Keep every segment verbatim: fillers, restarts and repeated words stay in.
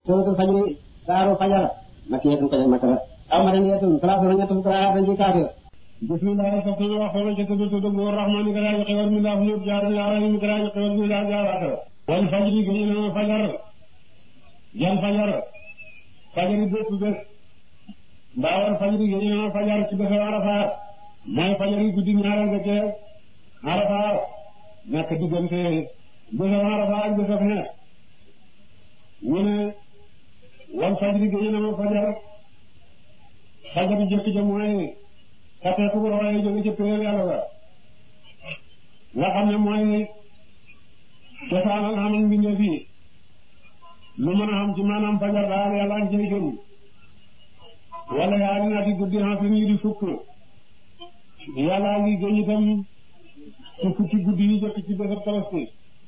suratul fajri saaru fajar makiyatun fajar makara aw madaniyatun salaasa ñett fukk ayaatan ci kaafir bismillahi safina wa xawla ci tudd tudd bu rahmani ka yaa xewal mi laa fu jaar ya rahim ka yaa xewal mi laa jaaraata wal fajri gëñu na fajar yan fajar fajar yi bépp bés mbaawal fajri gëñu na fajar ci bésu Arafa mooy fajar yi guddi ñaareel ga ca Arafa nekk diggante bésu Arafa ak bésu xeet ñu ne wal fajri gëñu na fajar fajar jëkk ja mooy xateeku bu roye jóge ci péer yàlla ba nga xam ne mooy cosaanal xamal mbindeef yi lu mën a xam ci maanaam fajar daal yàlla am cay gën wala yaa dina di guddi xam fi ñu di fukk yàlla ngi gën itam ci fukki guddi yi jëkk ci bésab Tabaski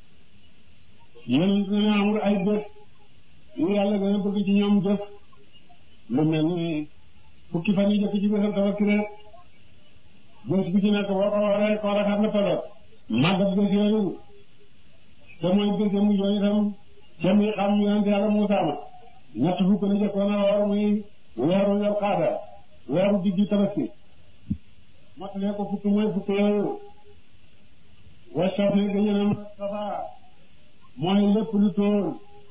yéen ne amul ay bés yu yàlla gën a bëgg ci ñoom jëf lu mel ni fukki fan yi jëkk ci bésab Tabaski rek bés bu ci nekk boo ko waree koo rafet na tolloon màggat bés yooyu te mooy bés mu yooyu itam te muy xam yonent yàlla Muusaa ma ñett fukk na jëkkoon a war muy weeru Zul Qaada weeru diggi Tabaski mottalee ko fukk mooy fukk yooyu wa shaf'i gëñë na safa mooy lépp lu tóor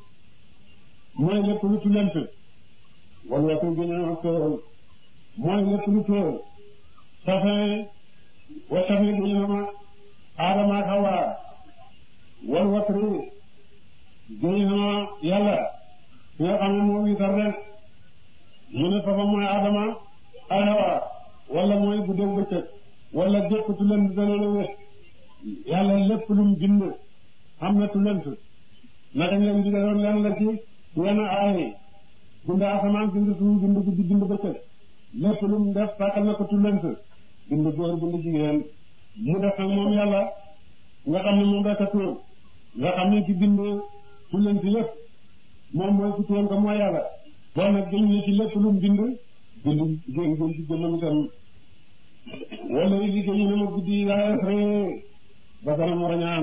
mooy lépp lu tulent wal watri gëñë na tóor mooy lépp lu tóor safin wa safin gëñë na Aadama ak Hawa wal watri gëñë na yàlla ki nga xam ne moo wiitar rek ñu ne safa mooy Aadama ak Hawa wala mooy guddeeg bëccëg wala gépp tulent dana wés yàlla lépp lu mu bind xam na tulent naka ngeen di doon leen la ci yenn aay bind asamaan bind suuf bind guddi bind bëccëg lépp lu mu def sàkkal na ko tulent bind góor bind jigéen mu def nag moom yàlla nga xam ne moom rek a tóor nga xam ne ci bind tulent yëpp moom mooy ku tóor ko mooy yàlla bon nag gëñ ne ci lépp lu mu bind bind gën gën ci jëmmam itam wala yi gëñu na ma guddi laa ree ba dana mu rañaan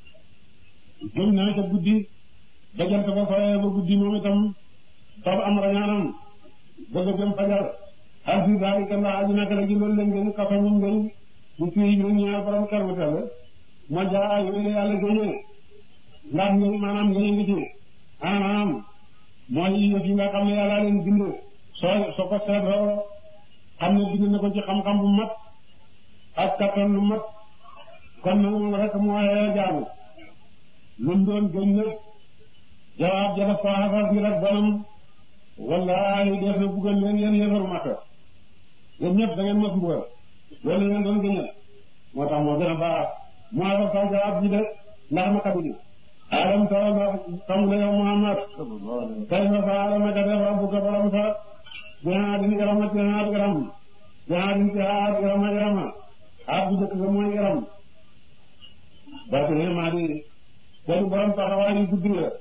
gëñ naa ca guddi ba jant ba sooyee ba guddi moom itam tab am rañaanam bëgg a jëm fajar xar si daal itam laa aju naka la ji loolu leen gën kafañum ngëñ ci fii ñu ñaar borom kermatel ma jaa yooyu yàlla gëñee ndax ngëñ maanaam ngëñ ngi ci anaam mooy yëf yi nga xam ne yàlla leen bind soo soo ko seetloo xam ne bind na ko ci xam-xam bu mat ak kattan lu mat kon nag moom rek moo yee jaamu lu mu doon gëñ nag jawaab ja ko xasas ngir ak bonam wallaahi def na buggal leen yéen yéefaru Makka yéen ñëpp da ngeen mos mbugal loolu ngeen doon gëñal moo tax moo gën a baax moo xasas sa jawaab ji de ndax ma kabidi alam tara xamu ne yow Muhammad kay fa faala naka def rabbuka borom sa bihaa din irama ci haat iram bihaa din ci haat irama irama haat bu jëkk ga mooy iram baati ne maa di seen borom taxawaay yu guddi la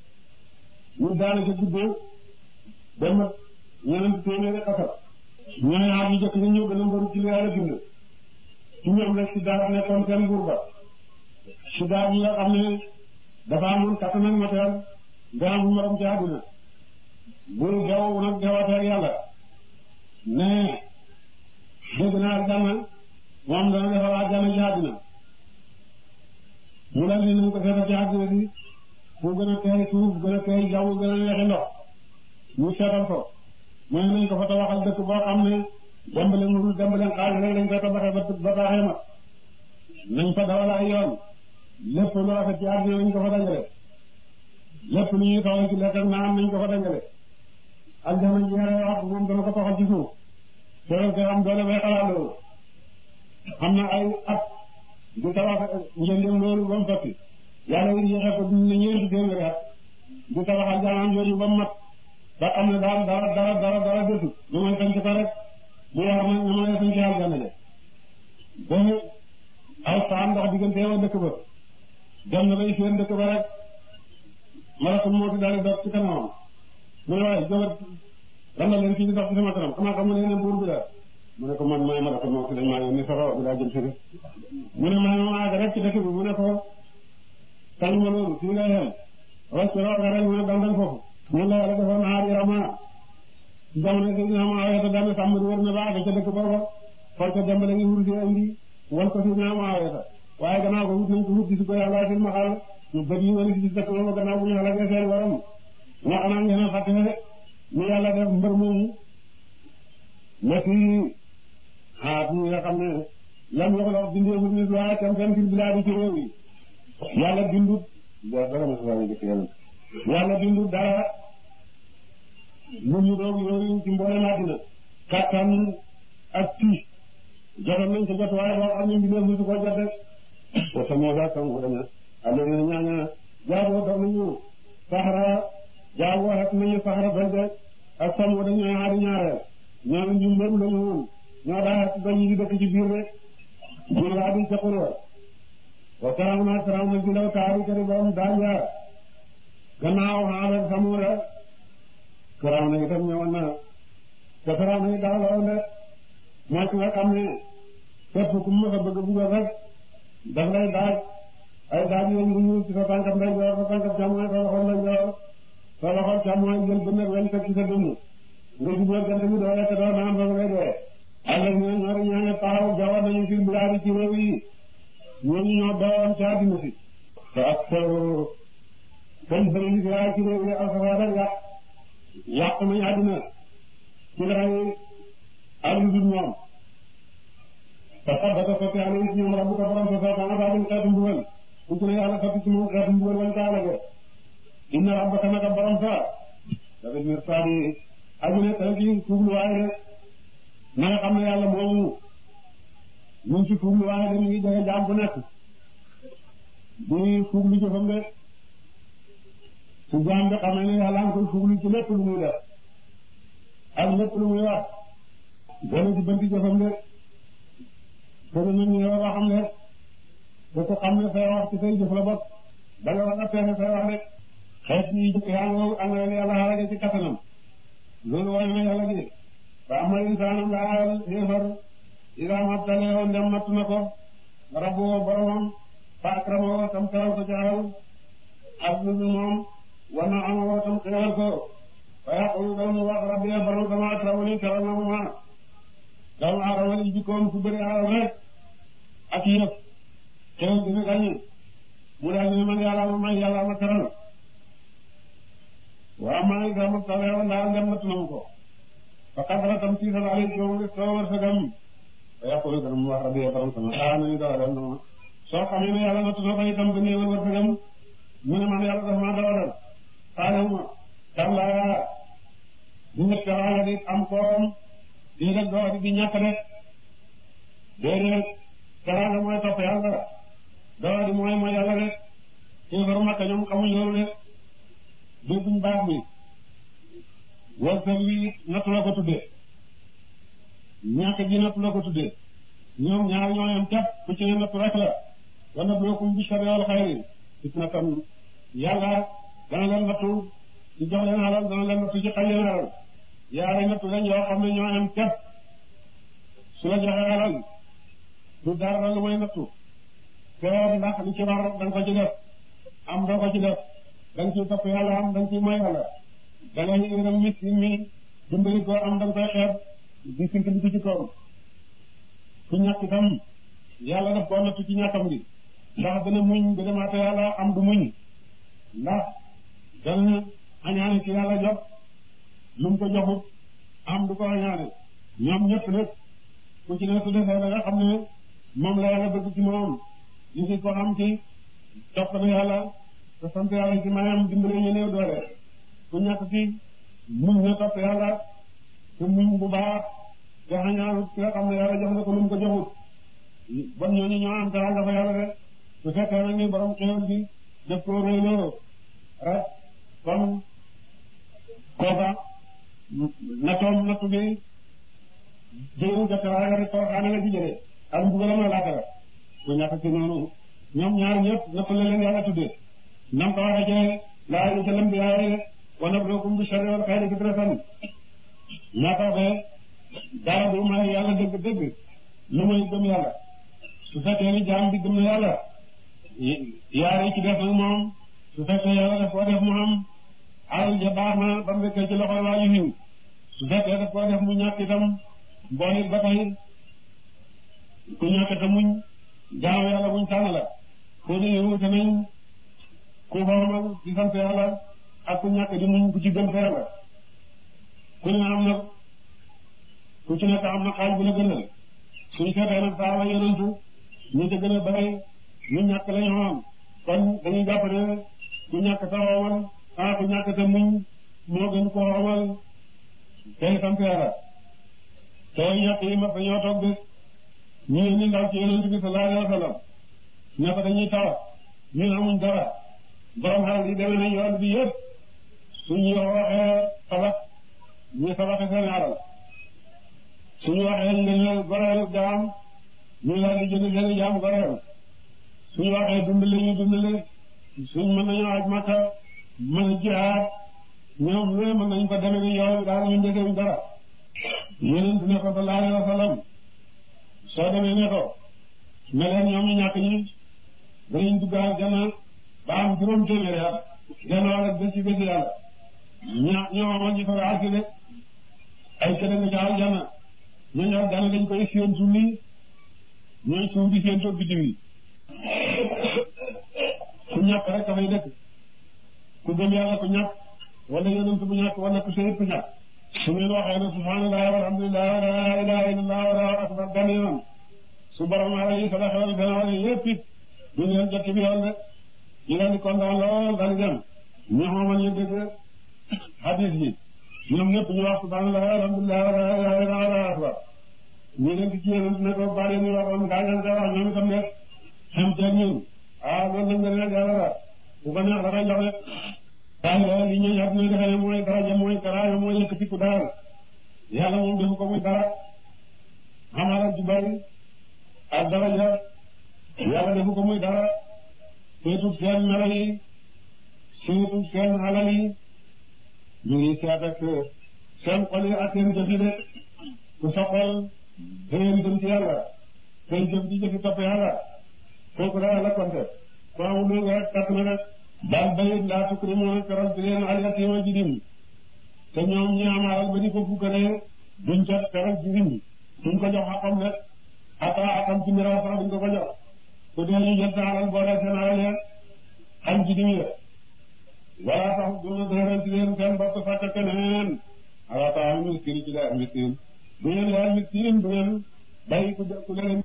ñu daana ca guddee dem ak ñeneen téeméeri xasab ñooy haat yu jëkk ñu ñëw gën a mbaru ci li yàlla bind ci ñoom rek si daara nekkoon seen buur ba si daara yi nga xam ne dafa amoon kattan ak matériel nga am morom ci àdduna buy dew nag dewateeg yàlla ne dégg naa aljanna moom dana defal aljanna ci àdduna mu dal ni nañ ko seeta ci àdduna si fu gën a teey suuf gën a teey jaww gën a neexi ndox ñu seetal ko mooy nañ ko fa tabaxal dëkk boo xam ne dembale mu dembale xaalis rek lañ koy tabaxee ba ba taaxee mat nañ fa dawal ay yoon lépp lu rafet ci àdduna nañ ko fa dajale lépp lu ñuy soxla ci lekk ak naan nañ ko fa dajale aljana ji yore wax moom dana ko toxal ci suuf soo ko am doole bay xalaat loolu xam na ay at di tabax njëndem loolu ba mu sotti yàlla yi yéexe ko duñ ne ñeenti téeméeri at di tabax aljana yooyu ba mu mat ba xam ne daal dara dara dara dara desu lu may sañ ko rek bu war na ñu may sañ ci aljana de ba aw saan ndox diggante yow dëkk ba dem na bay seen dëkk ba rek malakul mawti daal di dox ci kanamam mu ne waaye jógat randal leen fii di dox ci sama kanam xanaa xam ne ne buur bi la mu ne ko man maay malakul mawti dañ maa yónni safara bi laa jëm si mu ne maay ma àgg rek ci dëkk bi mu ne ko kañ ma loolu fii ngay xem rocc rooga rek mu ne dandal foofu ñu la yàlla defoon aar Irama jamono si ñu am aweta benn sàmm di wër na baax ca dëkk booba for ca dem ba la ngi wur si indi wal ko si ñu am aweta waaye gannaaw ko wut nañ ko wut si ko yàlla sil ma xaal ñu bët yi wala si dëkk booba gannaaw bu ñu xalagee seen waram nga xanaa ngeen a fàtte ni yàlla def mbër moomu na si xaat ñi nga xam ne lam yoxlox bindeeful nit waaye tam fen fil bilaadi ci réew yi yàlla bindut dara ma sa jëkk yàlla yàlla bindut dara lu ñu doog yooyu ci mboolem àddina kattan ak tii jotoon nañ ko jot waaye boo xam ne bindeef ni su ko jot rek wa samuuda samuuda alladina ñaaña jaaboo daw nañu saxara jaaboo xet nañu saxara doyde ak samuuda ñooy xaari ñaareel ñoo ñu mbëru lañu woon ñoo daa xet doñ yi dëkk ci biir rek biir waa di ca xurwa wa karaw na karaw na gilaw taari kari borom daañaar gannaaw xaaral samuuda karaw na itam ñëwoon na te karaw na daaw la woon de mooy ki nga xam ne képp ku mu a bëgg buggal rek daf lay daaj ay daaj yooyu ngi ñëw ci sa tànkam nday joor sa tànkam càmmooñ sa loxo nday joor sa loxo càmmooñ jël bu nekk weñ teg ci sa dënn nga jubóor jant bi doo lekk doo naan ba ngay dee àlla ñoo ñoori ñaane taxaw jawar nañu fi bilaadi ci réew yi ñooñu ñoo doon ci àddina si te ak soo kañ bëri li fi ci réew yi alsafaada yàq yàq nañu àddina ci lay ak lu dul moom parce que dafa sotti àll yi ñoom rabbu ko borom sa soxna daa dem xeetu mbugal ku ci ne yàlla sotti ci moom xeetu mbugal wañ kaa lage inna rabbaka naka borom sa dafa mir saadi aju ne tey ci fuugluwaay rek na nga xam ne yàlla moomu ñu ngi ci fuugluwaay de mu ngi jege jaam bu nekk di fuuglu jëfam de su jaam bi xamee ne yàlla nga koy fuuglu ci lépp lu muy def ak lépp lu muy wax dana ci bënti jëfam de te danañ ñëw ba xam ne te ko xam ne say wax ci say jëf la bokk da nga war a pexe say wax rek xeet yi jëkk yaa ngi am na yàlla xarage ci kattanam loolu wane na yàlla gi ba amal insaanam la ayal xéefar ila mabtalee ndem natt na ko rabbu boromam fa akramoo tam teral ko jaxal ak lu moom war na amoo tam xéewal ko fa yaqulu dañu wax rabbi borom sama akramani teral na ma doomu aadama yi jikkoom su bëri alal rek ak yëpp xéewal dina gañe mu daal ne man yàlla ma may yàlla ma teral waa maa ngi gàmm tawee woon daal dem na tunam ko fa kadra tam tiisal alay joom rek soo war sa gam fa yaqulu dana mu wax rabbi borom sama ah nañu dawalal na ma soo xamee ne yàlla na tuna ko itam ba néewal war sa gam mu ne man yàlla dafa maa dawalal xaalewu ma kallaa di nga teraanga di am koom di rek doo di ñàkk rek déedéet teraanga mooy topp yàlla doo di mooy mooy yàlla rek kéefar Makka ñoom xamuñ loolu rek dégguñ baax bi wërsëg wi nattu la ko tuddee ñàkk ji nattu la ko tuddee ñoom ñaar ñoo yem képp ku ci ne nattu rek la wa nabluukum bi sharri wal xayri fitnatan yàlla dana leen nattu ci jox leen alal dana leen nattu ci xañ leen alal yaare nattu lañ yoo xam ne ñoo yem képp su la joxee alal du dara lu may nattu te ndax li ci war danga ko ci def am doo ko ci def danga ciy topp yàlla am danga ciy moy yàlla dangay yërëm nit mi dimbali ko am danga koy xeeb di sink bi ci kaw ku ñàkk itam yàlla daf koo nattu ci ñàkkam gi ndax dana muñ ba demaate yàlla am du muñ ndax dana añaane ci yàlla jox lu mu ko joxut am du ko añaane ñoom ñëpp nag ku ci ne su defee la nga xam ne moom la yàlla bëgg ci moom ñu ngi ko xam ci topp na yàlla te sant yàlla ci mayam dimbale ñu néew doole ku ñàkk ci muñ na topp yàlla te muñ bu baax te añaanut ki nga xam ne yàlla jox na ko lu mu ko joxut bon ñooñu ñoo am dara nga fa yàlla rek su fekkee nag ni borom xéewal bi def ko réyloo rek comme kooka nattoom nattu bi jëru joteraanga rek koo xaane nga ci jëlee ak mbugalam la laata ku ñàkk ci noonu ñoom ñaar ñëpp nattu la leen yàlla tuddee nam ko waxee ci laa yi ca lam bi yaaye wa nabluukum bi sharri wal xayri fitnatan ñaata be dara du may yàlla dëgg dëgg lu may gëm yàlla su fekkee ni jaam bi gëm na yàlla yaar yi ci def nag moom su fekkee yàlla daf koo def mu am alal ja baax na ba mu nekkee ci loxo waa yu ñëw su fekkee daf koo def mu ñàkk itam bon it ba tey ku ñàkk te muñ jaamu yàlla buñ tànn la foo de yow te nañ ku xoomal di sant yàlla ak ku ñàkk di muñ ku ci gën fa yàlla ku ne am na ku ci nekk am na xaaj bu la gënal suñ seetee nag saa la yonentu ñu ca gën a bari ñu ñàkk lañu xam kon dañuy jàpp ne ku ñàkk te xoomal ah ku ñàkk te muñ moo gën ko xoomal tey sant yàlla te ñàkk yi ma dañoo toog bés ñu ni ndaw ci yonent bi sallallahu alayhi wa sallam ne ko dañuy tawat ñu amuñ dara borom xaral yi demee nañ yoon bi yëpp suñu waxee sabax ñu sabaxe seen xaral suñu waxee ngeen goreel jaam ñu daal di jënd seen jaam goreel suñu waxee dundale ñu dundale suñ mën nañoo aj Makka mën a jihaad ñoom lu mën nañ ko demee ni yoon daal ñu ndesewuñ dara yonent ne ko sallallahu alayhi wa sallam soo demee ne ko ne leen ñoom ñu ñàkk ñi danañ dugg aljanna ba am juróom téeméeri at genn wàll bés ci bés yàlla ña ñoo amoon ñu fa agsi de ay kële nga ca aljanna ñooñu aljanna dañ koy séentu nii ñooy suuf di séentoo biddiw yi ku ñàkk rek dafay dëkk ku gëm yàlla ku ñàkk wala yonent bu ñàkk wala ku seyit ku ñàkk su ngeen waxee ne subhanallah walhamdulillah wa la ilaha illallah wallahu akbar benn yoon su borom ala yi sala xewal benn wala yëpp it du ngeen jot bi yoon de ñu leen di kontaan lool daal di dem ñu xamal ñu dégg hadis bi ñoom ñëpp ñu wax subhanallah walhamdulillah wa la ilaha illallah wallahu akbar ñu leen di ci yonent ne ko bari ñu waxoon gaa ngeen koy wax ñoom itam ne xam teeg ñun ah loolu lañ gën a yàlla la bu ko neex dafay jox rek waaye li ñu ñor ñu defee ne mooy daraja mooy karaama mooy yëkkati ku daal yàlla moom defu ko muy dara xamalal ju bari ak daraja yàlla defu ko muy dara seetu seen melo yi seetu seen alal yi ñu ngi seet ak seen xol yi ak seen jëf yi de ku sa xol dangeen dem ci yàlla seen jëf ci jëfi topp yàlla kooku daal la konte ko amul lu nga rek kat na rek daal bayit laa tukrimuuna keroog di leen al-yatiima jirim te ñoom ñi am alal ba di ko fukkalee duñ ca keroog jirim duñ ko jox xaqam rek ata akam ci miraas sax duñ ko ko jox ku dee ñu jël sa alal boole seen alal ya xam jirim ya wala tax duna dëral ci leen seen bopp fàkk keneen ala taam miskin ci leen miskin du ngeen leen miskin du ngeen bay ku ku leen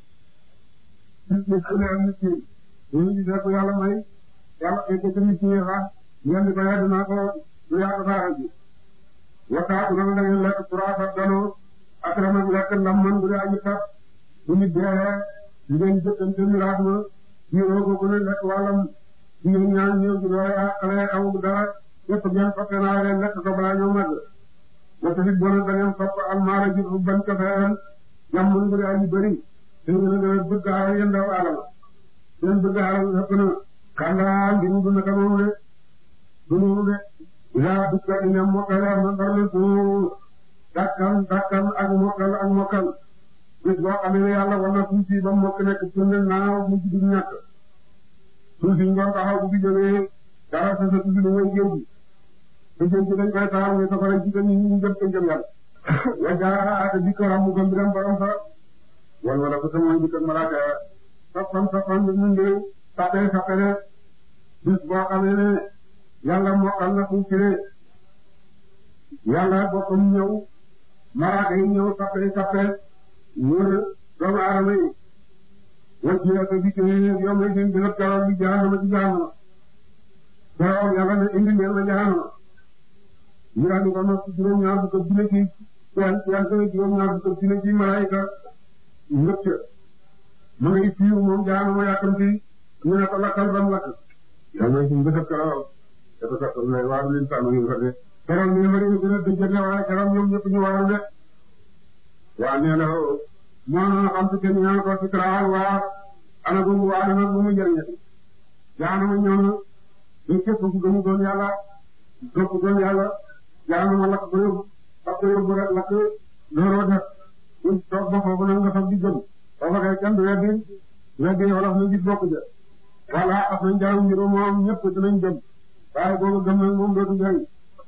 miskin ñu gisee ko yàlla may yàlla ay ko tamit ci yéexa ngeen di ko yàgg naa ko lu yàgg baaxal ji waxtaatu nag da ngeen lekk trois ak gano ak ramak lekk ndam man bu dee aji kat bu nit deexee ngeen jëkkante miraas ma jiiroo ko ku ne lekk wàllam ngeen ñaan ñëw ji doole ak xale amul dara yëpp ngeen soppe naa leen lekk ko balaa ñoo màgg wa tafit bona da ngeen sopp almaara ji fu bañ ko feyal jam man bu dee aji bëri te ngeen a gën a bëgg alal yéen daw alal seen bëgg alal ëpp na kàngaa mbir mi du naka moom de du noonu de yaa dugga ina mokkal am na dara suuf dakkan dakkan ak mokkal ak mokkal bis boo xamee ne yàlla war na suuf si ba mokk nekk tunde naaw mu ci dugg ñàkk suuf si ngoo taxaw bu fi jógee dara sa sa tuuti lu mooy géej gi te géej gi dañ koy taxaw ne safara ci te ñu ñu jëm ko jëm yàlla wajaa ate bi ko ramu ko mbiram borom sa wal wala ko sama bi ko malaaka safan safan bi mu ngi sape sape ne bis boo xamee ne yàlla mokkal na suuf si ne yàlla boppam ñëw malaaka yi ñëw sappe sappe wër doomu aadama yi wajji ak bi ci yow may seen bërëb keroog bi jahannama ci jahannama keroog yàlla ne indi leen na jahannama ñu daal di ko nos juróom-ñaar fukk dina ci seen seen ko juróom-ñaar fukk dina ci malaayika ngëp ca ma ngay fiiw moom jahannama yàkkamti ñu ne ko lakkal bam lakk yow may seen bërëb keroog dafa sax lay waaru leen sànnu ñu fa de keroog ñu bari ñu gën a dëjëne waaye keroog ñoom ñëpp ñu waaru de waa nee na moo xam si kenn ñaan ko ci karaal waa ana googu waa dana bu mu jëriñati jaanama ñëw na ñu képp ku gëmu doon yàlla topp doon yàlla jaanama lakk ko yóbbu lakk ko yóbbu rek lakk looloo def ñu toog ba foofu nag nga fab di gëm foofa kay kenn du weddi weddi wolof ñu gis bokk ja walla af nañ jarum mbiro moom ñëpp dinañ gëm waaye boobu gëm nag moom dootu jëriñ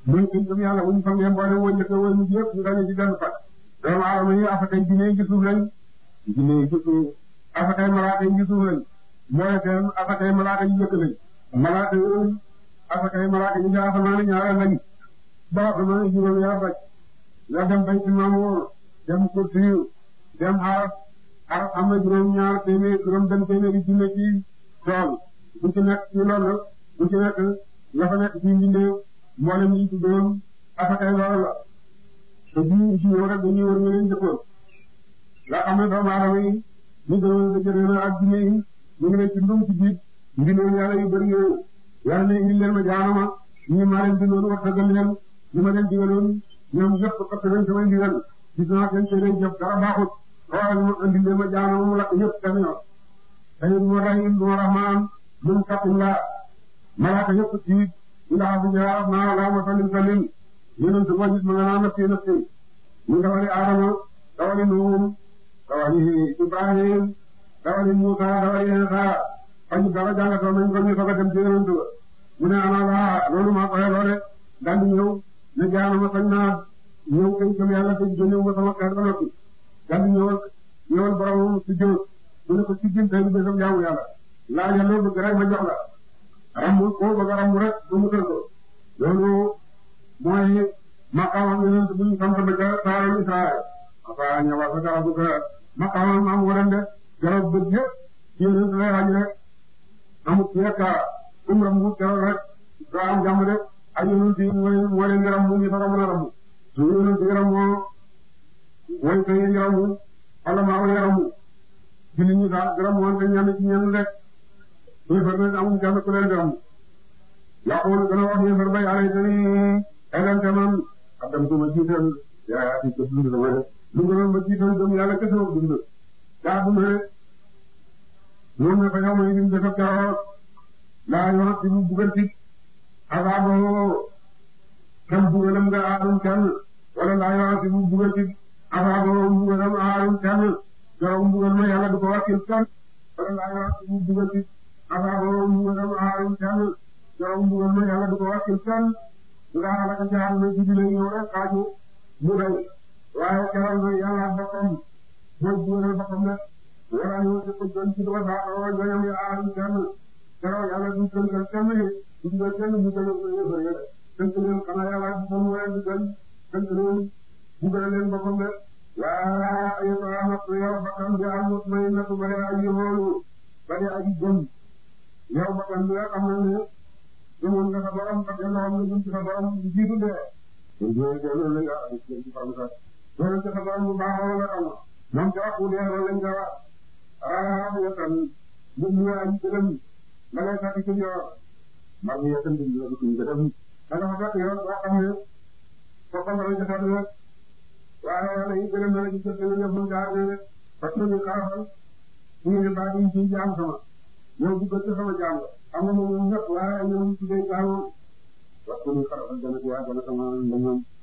muy gëm yàlla bu ñu fangee mboolem woon njëkk woon ñu yëpp ñu dañu ci benn fan. doomu aadama yi afakay jinne yi ci suuf lañ jinne yi ci suuf afakay malaaka yi ci suuf lañ mooy seen afakay malaaka yi jëkk lañ malaaka yooyu afakay malaaka yi nga asamaan ñaareel lañ ba asamaan juróom yaa baj nga dem bay ci maamu dem kursi dem xaras xaras am na juróom ñaar téeméer juróom benn téeméeri junne ci tool bu ci nekk ci loolu bu ci nekk la fa nekk ci mbindeef mboolem yi ci doon afakay loolu la te bii ci ñëw rek dañuy war nga leen jëkkoon nga xam ne doomu aadama yi ñu gënoon dëjëree na ak jinne yi ñu ngi leen ci ndum ci biir mbindoon yàlla yu bëri yooyu yàlla ne indi leen ma jaanama ñi maa leen bindoon wax dëggal leen li ma leen digaloon ñoom ñëpp parce que leen samay ndigal gis naa seen téere jëf dara baaxut waaye mu indi leen ma jaanama mu lakk ñëpp tamit yoon dañu du ma rahim du ma rahmaan mun kàttum laa malaaka yëpp ci ndax bu jaar naa laa ma sallim sallim yéen a ngi ma nga naan nafsi nafsi ñu dawali Adama dawali Nuh dawali Ibrahim dawali Musa dawali Isa fañ dara jàngatoon nañ ko ñu soog a dem ci yonent ba mu ne ana laa loolu maa ko xeloo de daal di ñëw ne jaanama sañ naa ñëw kay gëm yàlla te génnewu ma sama xeet ba noppi daal di ñëwal ñëwal boromam si jóot mu ne ko si jëm tey bésam jaamu yàlla laajal loo bëgg rek ma jox la rambu koo bëgg a rambu rek ba mu tël ko loolu mooy maqaamam yonent bu ñu sant ba ca saaral Israël afa ñëwaat sa garabu ka maqaamam am waran de garab bët yëpp ci yonent lay xaj rek amut yekka um rambu keroog rek doo am jàmm de ay yonent yi moo leen moo leen di rambu ñu soog a mën a rambu su yonent yi rambu way kay yi rambu wala maa way rambu ci nit ñi daal di rambu wante ñenn ci ñenn rek suy far ne amul kenn ku leen di rambu yaqul gën a wax ñu far bay alay tani elente man adam ko ma jiital yaa ci ko dund sama def lu gënoon ma jiital gëm yàlla kese ma dund daa dund rek noonu ne fa yow may dim defak keroog laa yoon ci bu buggal ci asaabo kam bugalam nga aarum kenn wala laa yoon ci bu buggal ci asaabo bugalam aarum kenn keroog bugal ma yàlla du ko wàccil kenn wala laa yoon ci bu buggal ci asaabo bugalam aarum kenn keroog bugal ma yàlla du ko wàccil kenn nga xalaka ci àdduna ci bi lay ñëw rek xaaju mu day waaye keroog nag yàlla boppam mooy bugalal boppam rek wala ñu ci ko jën ci dama saa oo ñoñam ya aarum kenn keroog yàlla du tënkal kenn du dugal kenn bu gën a yëfër yële tënk leen xanaa yàlla boppam moo leen di gën tënk leen bugal leen boppam rek waa ayyuha nafsu yow bakkan bi al mutma'innatu bari aji xoolu bari aji gëm yow bakkan bi nga xam ne gëmoon nga sa borom parce que loolu nga jëm ci sa borom di jiitu dee. loolu loolu la nga am ci faram sax loolu ci sa borom bu baaxoo nga xam moom ca waxu dee loolu lañ koy wax ah bu yettan bu ñu ay gërëm la ngay fekk ci yoon mar ñu yettan di la ci gërëm da nga fa fekk yoon boo xam ne boppam la ci fekk rek waaye wala yi gërëm na ci jëf ñu ñëpp ñu jaar ne parce que ñu xarafal ñu ne baa ñu ci jaam sama yow bu gëstu sama jaam la xam nga moom ñëpp waaye ñoom ci day jaamu wax ko ñu xarafal dana ci waa dana sama ndamam